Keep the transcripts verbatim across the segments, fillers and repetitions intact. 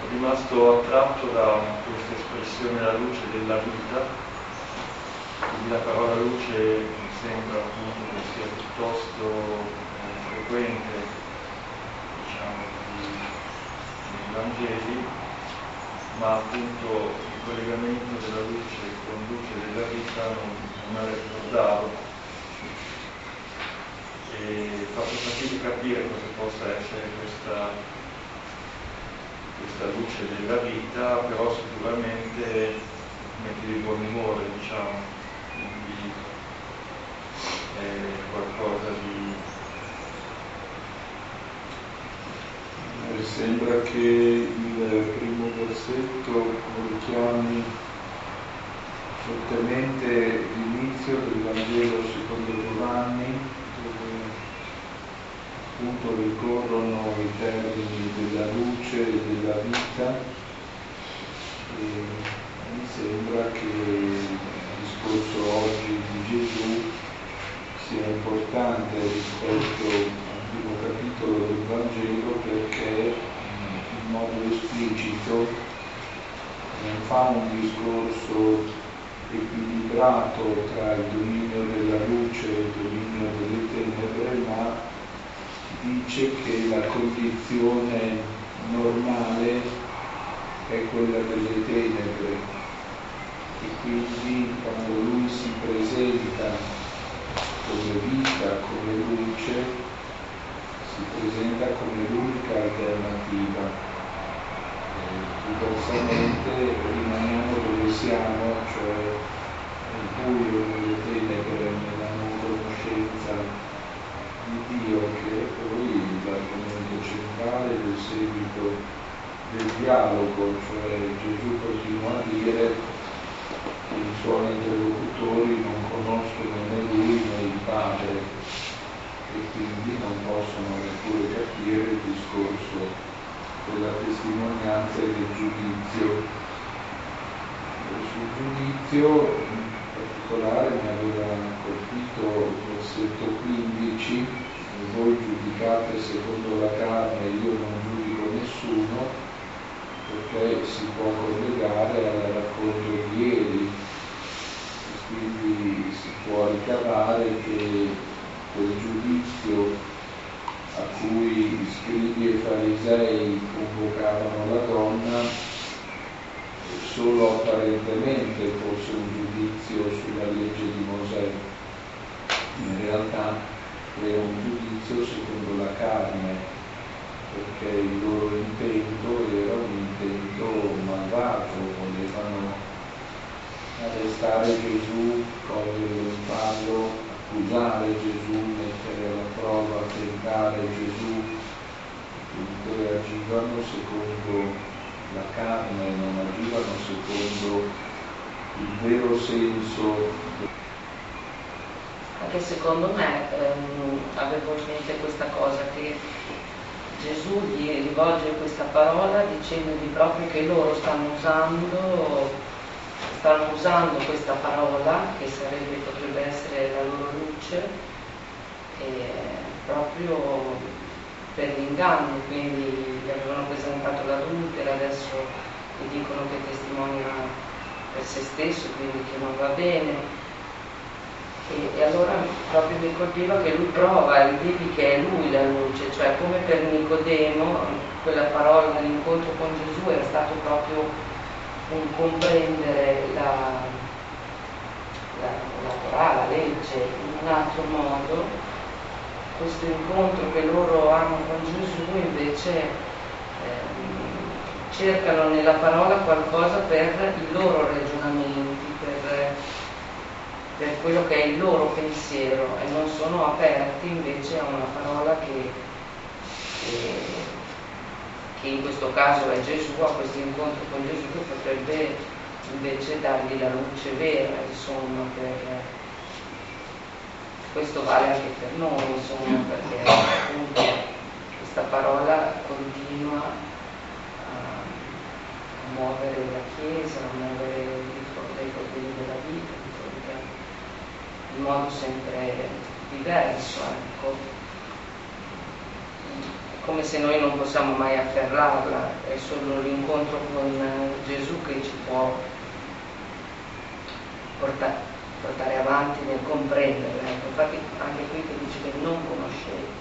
rimasto attratto da questa espressione la luce della vita, quindi la parola luce mi sembra appunto che sia piuttosto eh, frequente, diciamo, nei Vangeli, ma appunto il collegamento della luce con luce della vita non, non me la ricordavo. E faccio fatica a capire cosa possa essere questa, questa luce della vita, però sicuramente mette di buon umore, diciamo, quindi è qualcosa di... Mi sembra che il primo versetto lo richiami fortemente l'inizio del Vangelo secondo Giovanni, dove appunto ricorrono i termini della luce e della vita, e mi sembra che il discorso oggi di Gesù sia importante rispetto al primo capitolo del Vangelo, perché in modo esplicito non fa un discorso equilibrato tra il dominio della luce e il dominio delle tenebre, ma dice che la condizione normale è quella delle tenebre, e quindi quando lui si presenta come vita, come luce, si presenta come l'unica alternativa. Diversamente rimaniamo dove siamo, cioè nel buio, nelle tenebre, nella non conoscenza di Dio, che è poi l'argomento centrale del seguito del dialogo, cioè Gesù continua a dire che i suoi interlocutori non conoscono né lui né il Padre, e quindi non possono neppure capire il discorso della testimonianza e del giudizio. E sul giudizio in particolare mi aveva colpito il versetto quindici: voi giudicate secondo la carne, io non giudico nessuno, perché si può collegare al racconto di ieri, e quindi si può ricavare che quel giudizio a cui gli scribi e farisei convocavano la donna solo apparentemente fosse un giudizio sulla legge di Mosè. In realtà era un giudizio secondo la carne, perché il loro intento era un intento malvagio, volevano arrestare Gesù, coglierlo in fallo, accusare Gesù, mettere alla prova, tentare Gesù. Dunque agivano secondo la carne, non agivano secondo il vero senso. Anche secondo me ehm, avevo in mente questa cosa, che Gesù gli rivolge questa parola dicendogli proprio che loro stanno usando stanno usando questa parola, che sarebbe, potrebbe essere la loro luce, e proprio per l'inganno. Quindi gli avevano presentato l'adultera, adesso gli dicono che testimonia per se stesso, quindi che non va bene. E, e allora proprio mi colpiva che lui prova a dirgli che è lui la luce, cioè come per Nicodemo quella parola nell'incontro con Gesù era stato proprio un comprendere la, la, la Torah, la legge in un altro modo. Questo incontro che loro hanno con Gesù invece eh, cercano nella parola qualcosa per i loro ragionamenti, per, per quello che è il loro pensiero, e non sono aperti invece a una parola che, che che in questo caso è Gesù, a questo incontro con Gesù, che potrebbe invece dargli la luce vera, insomma, per... questo vale anche per noi, insomma, perché appunto questa parola continua a, a muovere la Chiesa, a muovere i problemi della vita, in modo sempre diverso, ecco. come se noi non possiamo mai afferrarla, è solo l'incontro con Gesù che ci può portare, portare avanti nel comprenderla. Ecco, infatti anche qui che dice che non conoscete.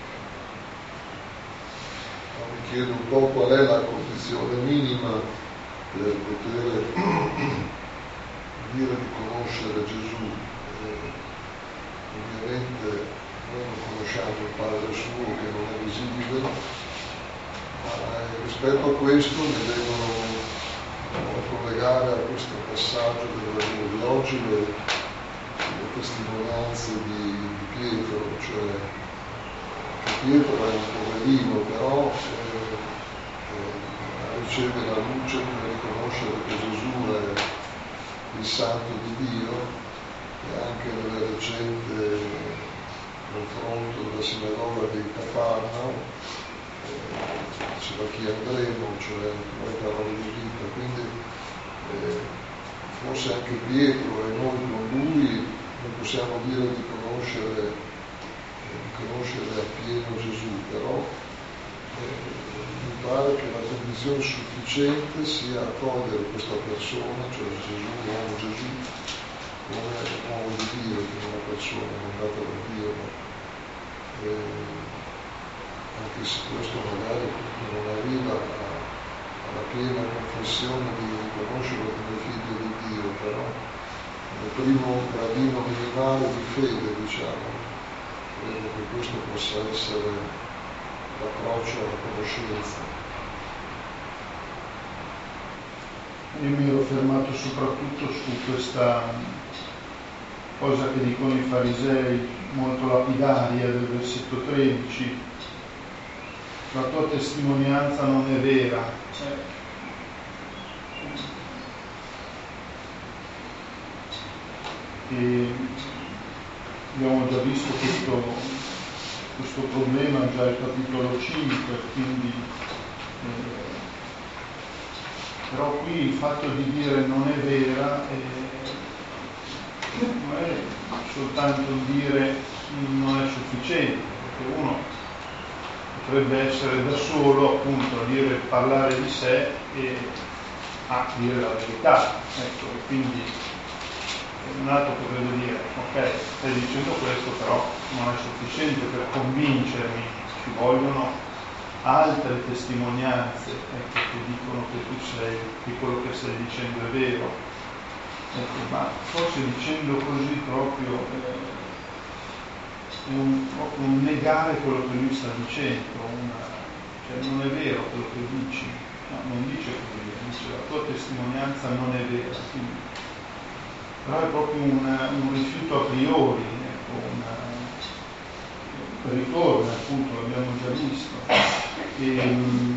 Mi chiedo un po' qual è la condizione minima per poter dire di conoscere Gesù. Eh, ovviamente noi non conosciamo il Padre suo che non è visibile, ma eh, rispetto a questo mi devono collegare a questo passaggio del Vangelo di oggi le, le testimonianze di, di Pietro, cioè che Pietro è un poverino, però eh, eh, riceve la luce per riconoscere che Gesù è il Santo di Dio, e anche nel recente confronto della sinagoga di Cafarnao eh, diceva chi andremo, cioè le parole di vita, quindi eh, forse anche Pietro e noi con lui non possiamo dire di conoscere, eh, di conoscere appieno Gesù, però eh, mi pare che la condizione sufficiente sia accogliere questa persona, cioè Gesù, l'uomo Gesù, come uomo di Dio, come una persona mandata da Dio, ma eh, anche se questo magari non arriva a, alla piena confessione di riconoscerlo come figlio di Dio, però nel primo gradino minimale di fede, diciamo, credo che questo possa essere l'approccio alla conoscenza. Io mi ero fermato soprattutto su questa cosa che dicono i farisei, molto lapidaria, del versetto tredici. La tua testimonianza non è vera. E abbiamo già visto questo, questo problema già al capitolo cinque, quindi eh, però qui il fatto di dire non è vera eh, non è soltanto dire non è sufficiente, perché uno potrebbe essere da solo appunto a dire, parlare di sé e a dire la verità, ecco, e quindi un altro potrebbe dire ok, stai dicendo questo, però non è sufficiente per convincermi, ci vogliono altre testimonianze, ecco, che dicono che tu sei, che quello che stai dicendo è vero. Ecco, ma forse dicendo così proprio eh, è un, proprio un negare quello che lui sta dicendo, una, cioè non è vero quello che dici, no, non dice così, dice la tua testimonianza non è vera, quindi, però è proprio una, un rifiuto a priori, ecco, una, un ritorno, appunto, l'abbiamo già visto. E,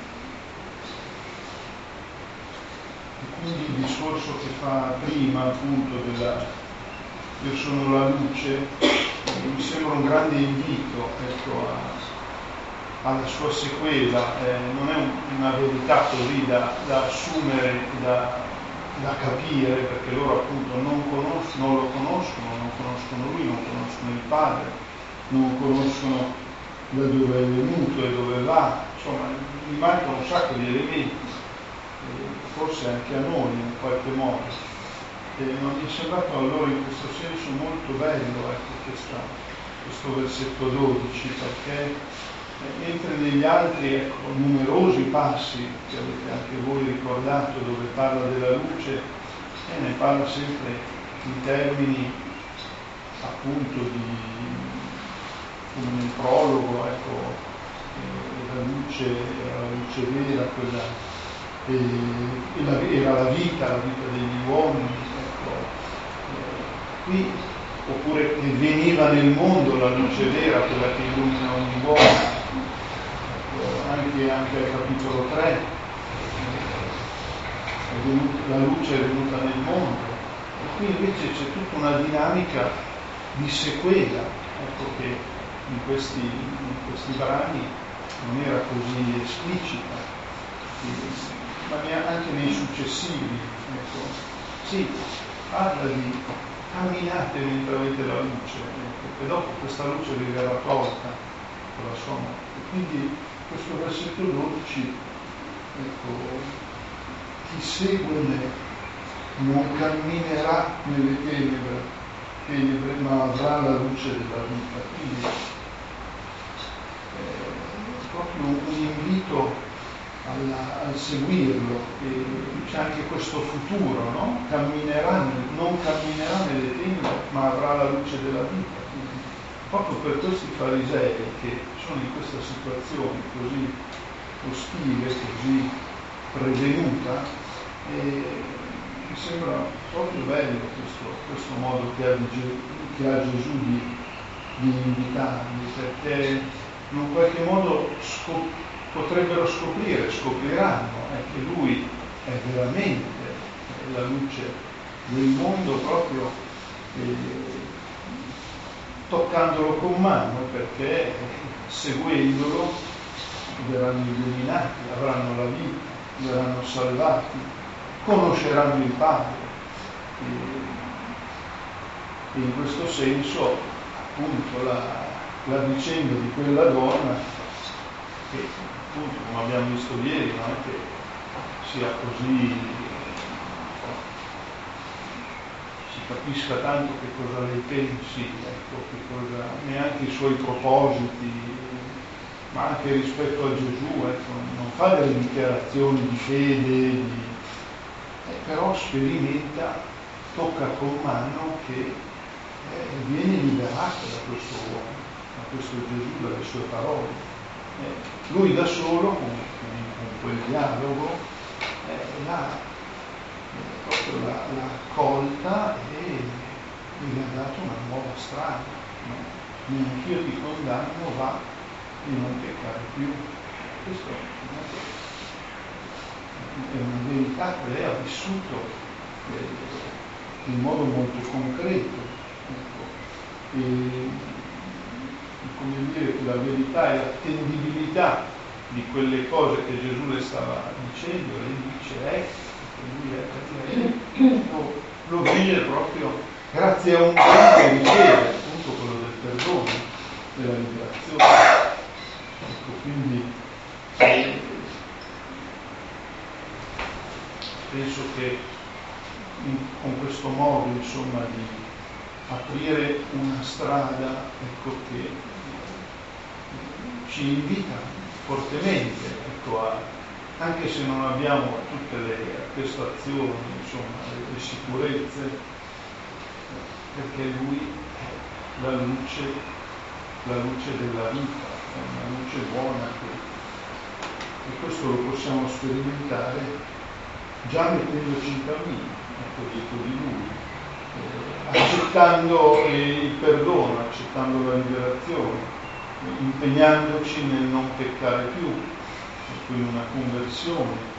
quindi il discorso che fa prima appunto della io sono la luce mi sembra un grande invito, ecco, a, alla sua sequela, eh, non è un, una verità così da, da assumere, da, da capire, perché loro appunto non, conoscono, non lo conoscono, non conoscono lui, non conoscono il Padre, non conoscono da dove è venuto e dove va, insomma gli mancano un sacco di elementi, forse anche a noi in qualche modo, e ma mi è sembrato allora in questo senso molto bello, ecco, questa, questo versetto dodici, perché eh, mentre negli altri, ecco, numerosi passi che avete anche voi ricordato dove parla della luce, e ne parla sempre in termini appunto di, come nel prologo, ecco, eh, la luce, la luce vera, quella E, e la, era la vita, la vita degli uomini, ecco, eh, qui, oppure che veniva nel mondo la luce vera, quella che illumina ogni uomo, ecco, anche, anche al capitolo tre, eh, è venuta, la luce è venuta nel mondo, e qui invece c'è tutta una dinamica di sequela, ecco, che in questi, in questi brani non era così esplicita. Ma anche nei successivi, ecco, sì, parla di camminate mentre avete la luce, ecco, e dopo questa luce vi verrà tolta, con la sua morte. Quindi questo versetto dodici, ecco, chi segue me non camminerà nelle tenebre, tenebre ma avrà la luce della vita. Quindi è proprio un invito alla, al seguirlo, e c'è anche questo futuro, no? Camminerà, non camminerà nelle tenebre ma avrà la luce della vita. Quindi, proprio per questi farisei che sono in questa situazione così ostile, così prevenuta, e mi sembra proprio bello questo, questo modo che ha, che ha Gesù di, di invitarli, perché in un qualche modo scop- potrebbero scoprire, scopriranno eh, che Lui è veramente la luce del mondo, proprio eh, toccandolo con mano, perché seguendolo verranno illuminati, avranno la vita, verranno salvati, conosceranno il Padre. E in questo senso, appunto, la, la vicenda di quella donna, che appunto, come abbiamo visto ieri, non è che sia così, si capisca tanto che cosa lei pensi, ecco, che cosa, neanche i suoi propositi, ma anche rispetto a Gesù, ecco, non fa delle dichiarazioni di fede, di, Eh, però sperimenta, tocca con mano che eh, viene liberato da questo uomo, da questo Gesù, dalle sue parole. Eh, lui da solo, con, con quel dialogo, eh, l'ha, eh, proprio l'ha, l'ha accolta e gli ha dato una nuova strada. No? Neanch'io ti condanno, va di non peccare più. Questo è è una verità che lei ha vissuto eh, in modo molto concreto, ecco. E, come dire, che la verità e l'attendibilità di quelle cose che Gesù le stava dicendo, lei dice ecco, che lui è, lo, lo vive proprio grazie a un dono che riceve, appunto quello del perdono, della liberazione. Ecco, quindi eh, penso che in, con questo modo, insomma, di aprire una strada, ecco, che ci invita fortemente, ecco, a, anche se non abbiamo tutte le attestazioni, insomma, le, le sicurezze, perché Lui è la luce, la luce della vita, è una luce buona che, e questo lo possiamo sperimentare già mettendoci in cammino, ecco, dietro di Lui, eh, accettando eh, il perdono, accettando la liberazione, impegnandoci nel non peccare più, ecco, in una conversione,